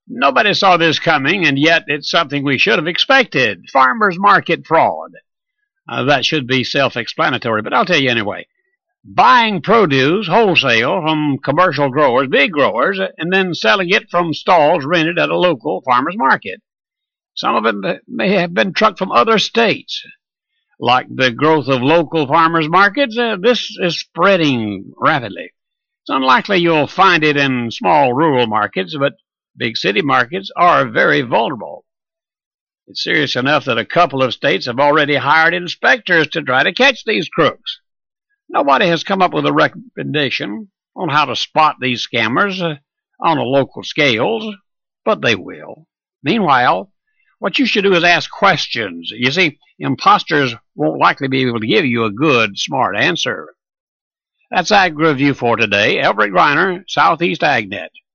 Nobody saw this coming, and yet it's something we should have expected. Farmers market fraud. That should be self-explanatory, but I'll tell you anyway. Buying produce wholesale from commercial growers, big growers, and then selling it from stalls rented at a local farmer's market. Some of it may have been trucked from other states. Like the growth of local farmers markets, this is spreading rapidly. It's unlikely you'll find it in small rural markets, but big city markets are very vulnerable. It's serious enough that a couple of states have already hired inspectors to try to catch these crooks. Nobody has come up with a recommendation on how to spot these scammers on a local scale, but they will. Meanwhile, what you should do is ask questions. You see, imposters won't likely be able to give you a good, smart answer. That's Ag Review for today. Everett Griner, Southeast AgNet.